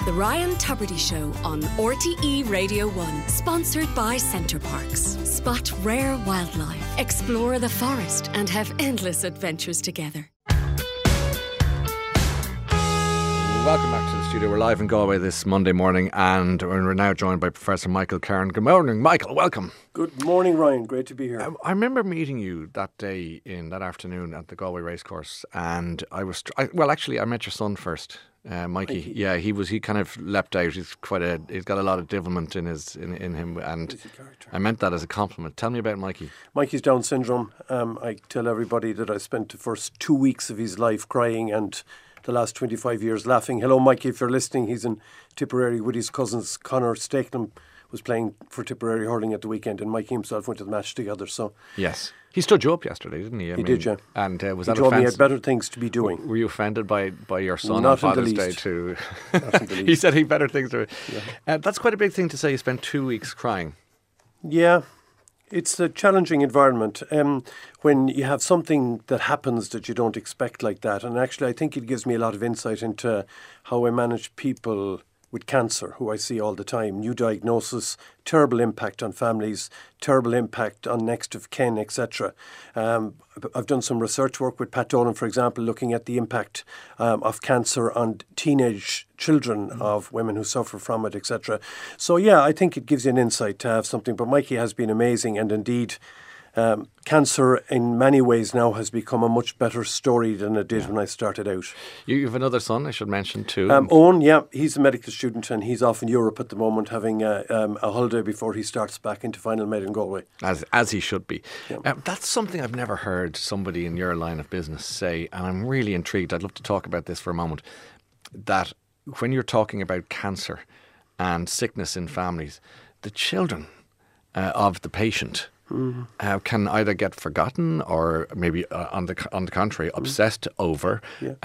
The Ryan Tubridy Show on RTE Radio 1. Sponsored by Centre Parks. Spot rare wildlife, explore the forest and have endless adventures together. Welcome back to the studio. We're live in Galway this Monday morning and we're now joined by Professor Michael Cairn. Good morning, Michael. Welcome. Good morning, Ryan. Great to be here. I remember meeting you that day in that afternoon at the Galway Racecourse, and I met your son first, Mikey. Yeah, he kind of leapt out. He's got a lot of devilment in him, and I meant that as a compliment. Tell me about Mikey. Mikey's Down syndrome. I tell everybody that I spent the first 2 weeks of his life crying and the last 25 years laughing. Hello, Mikey, if you're listening. He's in Tipperary with his cousins. Conor Stakenham was playing for Tipperary hurling at the weekend, and Mikey himself went to the match together. So yes, he stood you up yesterday, didn't he? He did, yeah. And was he that told offensive? me he had better things to be doing. Were you offended by your son Not on Father's in the Day least. too? Not in the least. He said he had better things to. Yeah. That's quite a big thing to say. You spent 2 weeks crying. Yeah. It's a challenging environment when you have something that happens that you don't expect like that. And actually, I think it gives me a lot of insight into how I manage people with cancer, who I see all the time. New diagnosis, terrible impact on families, terrible impact on next of kin, etc. I've done some research work with Pat Dolan, for example, looking at the impact of cancer on teenage children of women who suffer from it, etc. So yeah, I think it gives you an insight to have something. But Mikey has been amazing, and indeed, cancer in many ways now has become a much better story than it did when I started out. You have another son, I should mention too. Owen, yeah, he's a medical student and he's off in Europe at the moment having a holiday before he starts back into Final Med in Galway. As he should be. Yeah. That's something I've never heard somebody in your line of business say, and I'm really intrigued. I'd love to talk about this for a moment. That when you're talking about cancer and sickness in families, the children of the patient can either get forgotten or maybe on the contrary obsessed over,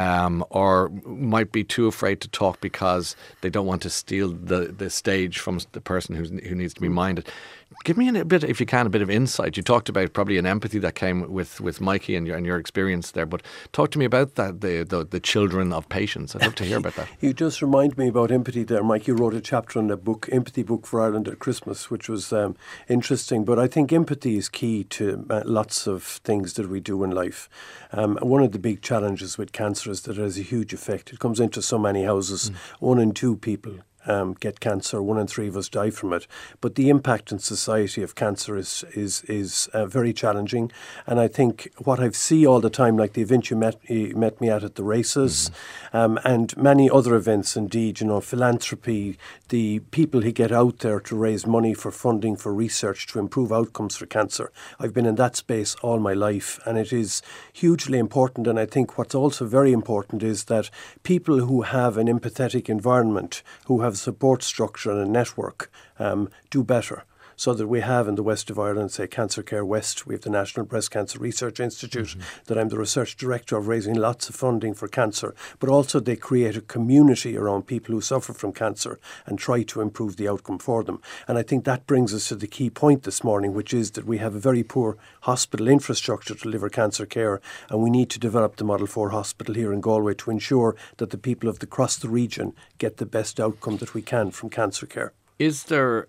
or might be too afraid to talk because they don't want to steal the stage from the person who needs to be minded. Give me a bit, if you can, a bit of insight. You talked about probably an empathy that came with Mikey and your experience there, but talk to me about that, the children of patients. I'd love to hear about that. You just remind me about empathy there. Mikey wrote a chapter on a book, Empathy Book for Ireland at Christmas, which was interesting. But I think empathy is key to lots of things that we do in life. One of the big challenges with cancer is that it has a huge effect. It comes into so many houses. 1 in 2 people get cancer. 1 in 3 of us die from it. But the impact in society of cancer is very challenging. And I think what I see all the time, like the event you met me at the races, and many other events, indeed, philanthropy, the people who get out there to raise money for funding for research to improve outcomes for cancer. I've been in that space all my life, and it is hugely important. And I think what's also very important is that people who have an empathetic environment, who have support structure and a network, do better. So that we have in the west of Ireland, say Cancer Care West, we have the National Breast Cancer Research Institute that I'm the research director of, raising lots of funding for cancer. But also they create a community around people who suffer from cancer and try to improve the outcome for them. And I think that brings us to the key point this morning, which is that we have a very poor hospital infrastructure to deliver cancer care, and we need to develop the Model 4 hospital here in Galway to ensure that the people across the region get the best outcome that we can from cancer care. Is there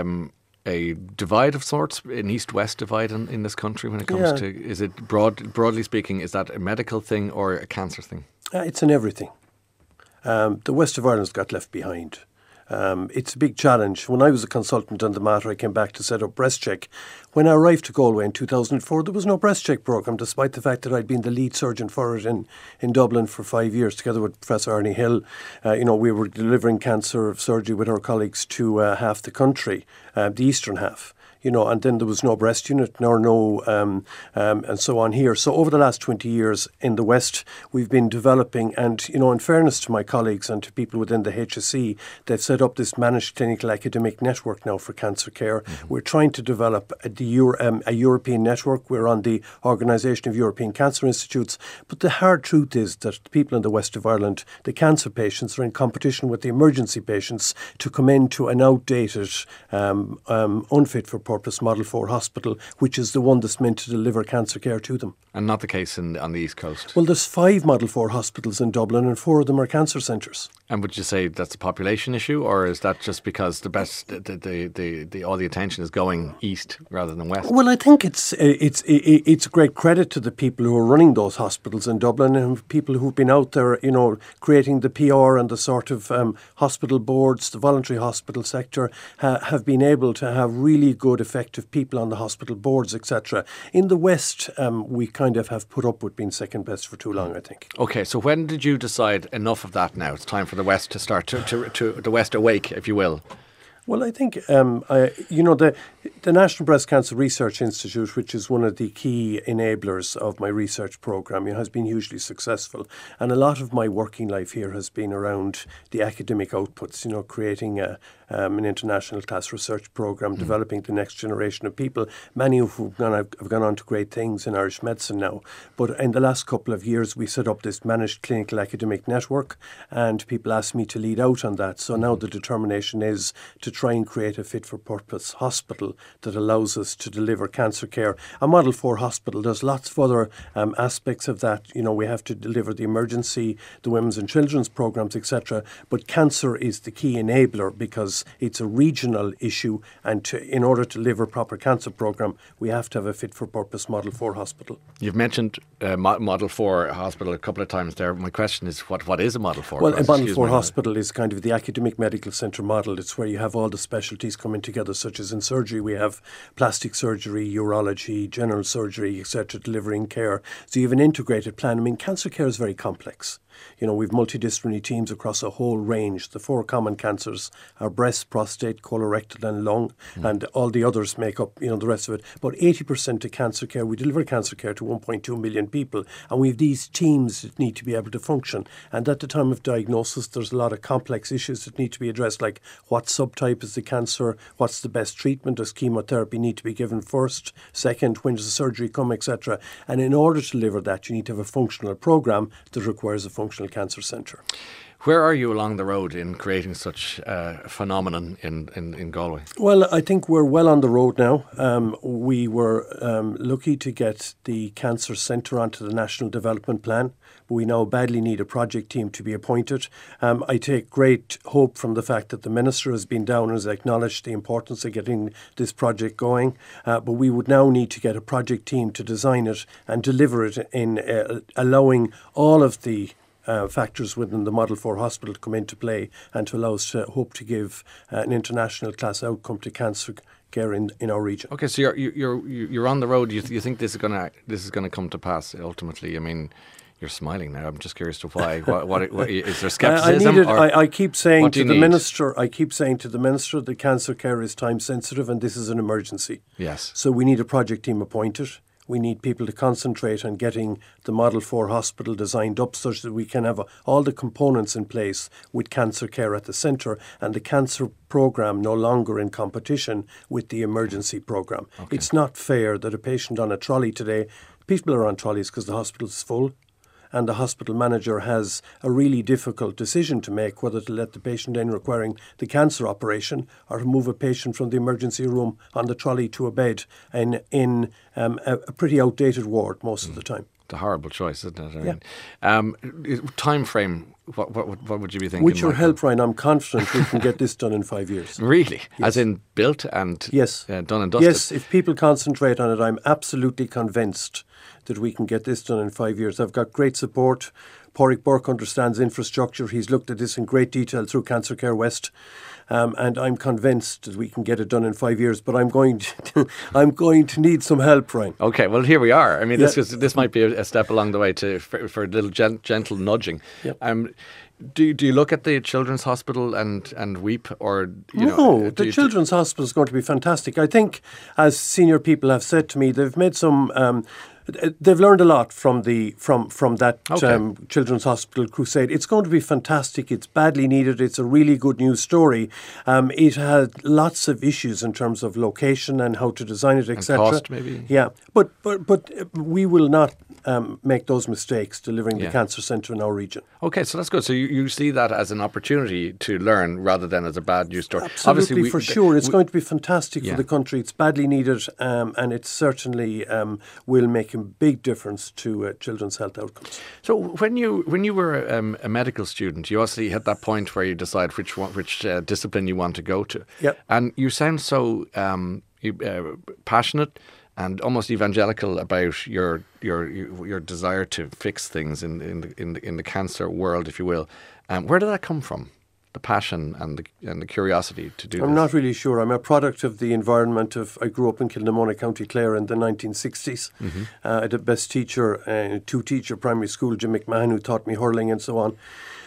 a divide of sorts, an east-west divide in this country when it comes to, is it broadly speaking, is that a medical thing or a cancer thing? It's in everything. The west of Ireland's got left behind. It's a big challenge. When I was a consultant on the matter, I came back to set up BreastCheck. When I arrived to Galway in 2004, there was no BreastCheck programme, despite the fact that I'd been the lead surgeon for it in Dublin for 5 years, together with Professor Arnie Hill. We were delivering cancer surgery with our colleagues to half the country, the eastern half. And then there was no breast unit, nor no, and so on here. So over the last 20 years in the West, we've been developing, and, in fairness to my colleagues and to people within the HSE, they've set up this managed clinical academic network now for cancer care. We're trying to develop a European network. We're on the Organisation of European Cancer Institutes. But the hard truth is that people in the west of Ireland, the cancer patients, are in competition with the emergency patients to come into an outdated, unfit for purpose Model 4 hospital, which is the one that's meant to deliver cancer care to them. And not the case on the East Coast? Well, there's 5 Model 4 hospitals in Dublin and 4 of them are cancer centres. And would you say that's a population issue, or is that just because the all the attention is going east rather than west? Well, I think it's a great credit to the people who are running those hospitals in Dublin and people who've been out there, creating the PR and the sort of hospital boards, the voluntary hospital sector, have been able to have really good, effective people on the hospital boards, etc. In the West, we kind of have put up with being second best for too long, I think. Okay, so when did you decide enough of that now? It's time for the West to start to the West awake, if you will. Well, I think, the National Breast Cancer Research Institute, which is one of the key enablers of my research programme, has been hugely successful. And a lot of my working life here has been around the academic outputs, creating an international class research programme, developing the next generation of people, many of whom have gone on to great things in Irish medicine now. But in the last couple of years, we set up this managed clinical academic network, and people asked me to lead out on that. So now the determination is to try and create a fit-for-purpose hospital that allows us to deliver cancer care. A Model 4 hospital, there's lots of other aspects of that. We have to deliver the emergency, the women's and children's programmes, etc. But cancer is the key enabler because it's a regional issue, and in order to deliver a proper cancer programme, we have to have a fit-for-purpose Model 4 hospital. You've mentioned Model 4 hospital a couple of times there. My question is, what is a Model 4? Well, a Model 4 hospital is kind of the academic medical centre model. It's where you have all the specialties coming together, such as in surgery, we have plastic surgery, urology, general surgery, etc., delivering care. So you have an integrated plan. I mean, cancer care is very complex. We've multidisciplinary teams across a whole range. The 4 common cancers are breast, prostate, colorectal and lung, and all the others make up, the rest of it. About 80% of cancer care, we deliver cancer care to 1.2 million people, and we have these teams that need to be able to function. And at the time of diagnosis, there's a lot of complex issues that need to be addressed, like what subtype is the cancer, what's the best treatment, does chemotherapy need to be given first, second, when does the surgery come, etc. And in order to deliver that, you need to have a functional programme that requires a functional cancer centre. Where are you along the road in creating such a phenomenon in Galway? Well, I think we're well on the road now. We were lucky to get the cancer centre onto the National Development Plan, but we now badly need a project team to be appointed. I take great hope from the fact that the Minister has been down and has acknowledged the importance of getting this project going, but we would now need to get a project team to design it and deliver it in allowing all of the factors within the Model 4 hospital to come into play and to allow us to hope to give an international class outcome to cancer care in our region. Okay, so you're on the road. You think this is going to come to pass ultimately? I mean, you're smiling now. I'm just curious to why. What is there scepticism? I keep saying to the Minister. I keep saying to the Minister that cancer care is time sensitive and this is an emergency. Yes. So we need a project team appointed. We need people to concentrate on getting the Model 4 hospital designed up such that we can have all the components in place with cancer care at the centre and the cancer programme no longer in competition with the emergency programme. Okay. It's not fair that a patient on a trolley today, people are on trolleys because the hospital is full, and the hospital manager has a really difficult decision to make whether to let the patient in requiring the cancer operation or to move a patient from the emergency room on the trolley to a bed in a pretty outdated ward most of the time. It's a horrible choice, isn't it? Yeah. Time frame, what would you be thinking? With your help, Ryan, I'm confident we can get this done in 5 years. Really? Yes. As in built and yes. Done and dusted? Yes, if people concentrate on it, I'm absolutely convinced that we can get this done in 5 years. I've got great support. Pádraig Burke understands infrastructure. He's looked at this in great detail through Cancer Care West. And I'm convinced that we can get it done in 5 years, but I'm going to need some help, Ryan. Okay, well, here we are. I mean, this might be a step along the way for a little gentle nudging. Yep. Do you look at the Children's Hospital and weep, or the Children's Hospital is going to be fantastic. I think, as senior people have said to me, they've made some. They've learned a lot from that Children's Hospital crusade. It's going to be fantastic. It's badly needed. It's a really good news story. It had lots of issues in terms of location and how to design it, etc. And cost, maybe. Yeah, but we will not make those mistakes delivering the cancer centre in our region. Okay, so that's good. So you see that as an opportunity to learn rather than as a bad news story. Absolutely, for sure. It's going to be fantastic for the country. It's badly needed, and it certainly will make a making big difference to children's health outcomes. So when you were a medical student, you obviously hit that point where you decide which discipline you want to go to. Yep. And you sound so passionate and almost evangelical about your desire to fix things in the cancer world, if you will. Where did that come from? The passion and the curiosity to do this? I'm not really sure. I'm a product of the environment I grew up in Kilnamona, County Clare in the 1960s. Mm-hmm. I had a best teacher, two-teacher primary school, Jim McMahon, who taught me hurling and so on.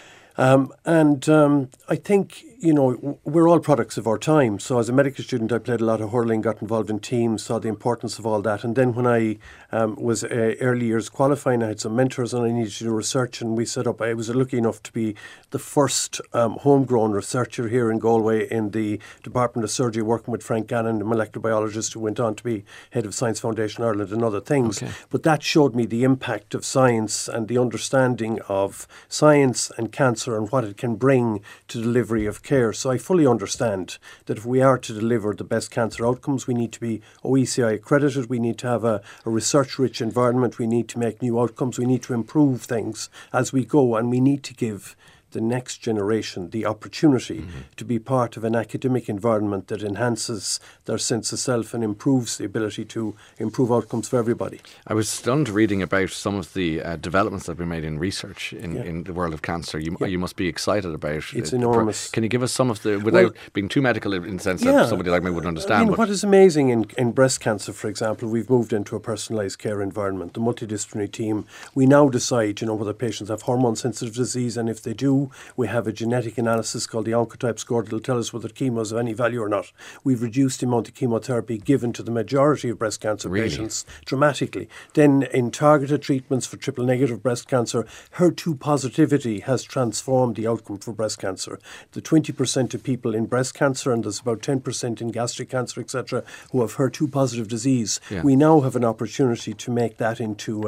I think, we're all products of our time. So as a medical student, I played a lot of hurling, got involved in teams, saw the importance of all that. And then when I was early years qualifying, I had some mentors and I needed to do research. And we set up, I was lucky enough to be the first homegrown researcher here in Galway in the Department of Surgery, working with Frank Gannon, a molecular biologist who went on to be head of Science Foundation Ireland and other things. Okay. But that showed me the impact of science and the understanding of science and cancer and what it can bring to delivery of care. So I fully understand that if we are to deliver the best cancer outcomes, we need to be OECI accredited, we need to have a research-rich environment, we need to make new outcomes, we need to improve things as we go, and we need to give the next generation the opportunity to be part of an academic environment that enhances their sense of self and improves the ability to improve outcomes for everybody. I was stunned reading about some of the developments that have been made in research in the world of cancer. You must be excited about it's enormous. Can you give us some of the, without being too medical in the sense that somebody like me wouldn't understand? What is amazing in breast cancer, for example, we've moved into a personalised care environment, the multidisciplinary team. We now decide, whether patients have hormone-sensitive disease, and if they do, we have a genetic analysis called the Oncotype score that will tell us whether chemo is of any value or not. We've reduced the amount of chemotherapy given to the majority of breast cancer patients dramatically. Then in targeted treatments for triple-negative breast cancer, HER2 positivity has transformed the outcome for breast cancer. The 20% of people in breast cancer, and there's about 10% in gastric cancer, etc., who have HER2 positive disease, we now have an opportunity to make that into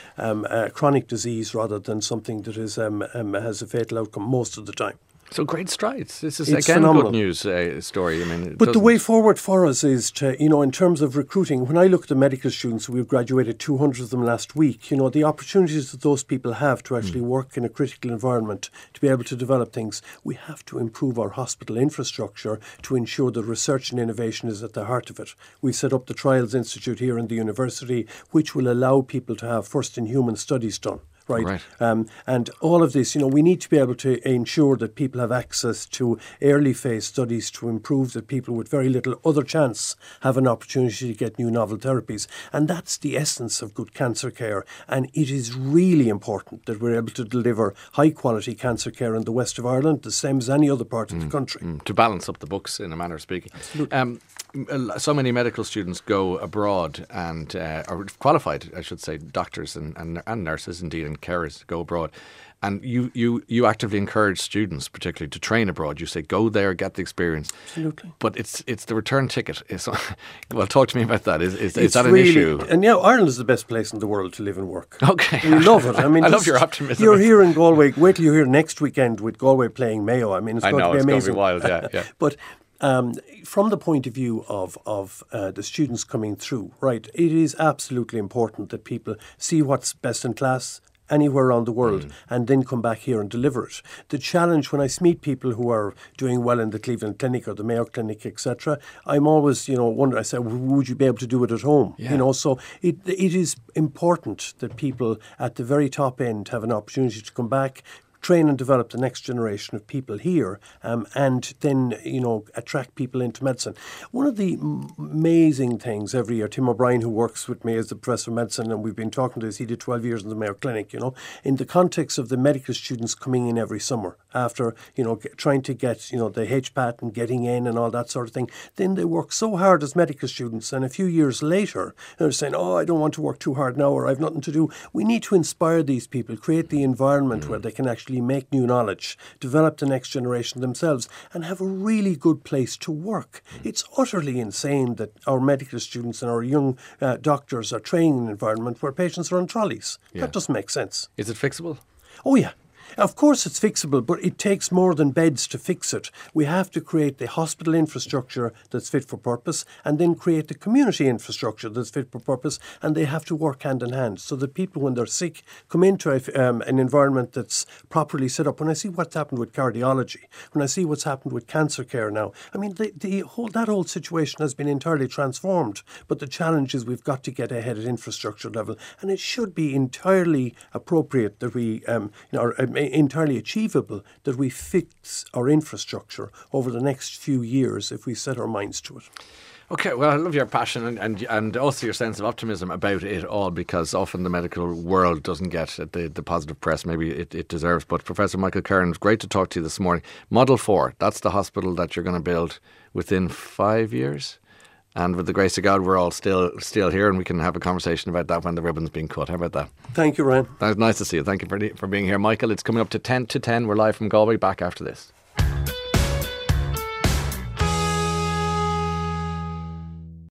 a chronic disease rather than something that is has a fatal outcome most of the time. So great strides. This is, it's again, phenomenal. Good news story. But the way forward for us is to, in terms of recruiting, when I look at the medical students, we've graduated 200 of them last week, the opportunities that those people have to actually work in a critical environment, to be able to develop things, we have to improve our hospital infrastructure to ensure that research and innovation is at the heart of it. We've set up the Trials Institute here in the university, which will allow people to have first-in-human studies done. Right. And all of this, we need to be able to ensure that people have access to early phase studies to improve that people with very little other chance have an opportunity to get new novel therapies. And that's the essence of good cancer care. And it is really important that we're able to deliver high quality cancer care in the west of Ireland, the same as any other part of the country. To balance up the books, in a manner of speaking. Absolutely. So many medical students go abroad and are qualified, I should say, doctors and nurses indeed, and carers go abroad. And you actively encourage students, particularly, to train abroad. You say, go there, get the experience. Absolutely. But it's the return ticket. Well, talk to me about that. Is that an issue? And Ireland is the best place in the world to live and work. Okay. We love it. I love your optimism. You're here in Galway. Wait till you're here next weekend with Galway playing Mayo. It's going to be amazing. Going to be wild, yeah. But from the point of view of the students coming through, right, it is absolutely important that people see what's best in class anywhere around the world and then come back here and deliver it. The challenge when I meet people who are doing well in the Cleveland Clinic or the Mayo Clinic, etc., I'm always, wondering, I say, would you be able to do it at home? Yeah. So it is important that people at the very top end have an opportunity to come back, train and develop the next generation of people here, and then, attract people into medicine. One of the amazing things every year, Tim O'Brien, who works with me as the Professor of Medicine, and we've been talking to this, he did 12 years in the Mayo Clinic, in the context of the medical students coming in every summer after, trying to get, the HPAT and getting in and all that sort of thing. Then they work so hard as medical students, and a few years later, they're saying, I don't want to work too hard now, or I've nothing to do. We need to inspire these people, create the environment where they can actually make new knowledge, develop the next generation themselves, and have a really good place to work. It's utterly insane that our medical students and our young doctors are training in an environment where patients are on trolleys. That doesn't make sense. Is it fixable? Oh, yeah. Of course it's fixable, but it takes more than beds to fix it. We have to create the hospital infrastructure that's fit for purpose, and then create the community infrastructure that's fit for purpose, and they have to work hand in hand so that people, when they're sick, come into an environment that's properly set up. When I see what's happened with cardiology, when I see what's happened with cancer care now, I mean, that whole situation has been entirely transformed. But the challenge is we've got to get ahead at infrastructure level, and it should be entirely appropriate that we, entirely achievable that we fix our infrastructure over the next few years if we set our minds to it. Okay, well, I love your passion and also your sense of optimism about it all, because often the medical world doesn't get the positive press maybe it deserves. But Professor Michael Kernan, it's great to talk to you this morning. Model 4, that's the hospital that you're going to build within 5 years. And with the grace of God, we're all still here, and we can have a conversation about that when the ribbon's being cut. How about that? Thank you, Ryan. Nice to see you. Thank you for being here. Michael, it's coming up to 10 to 10. We're live from Galway. Back after this.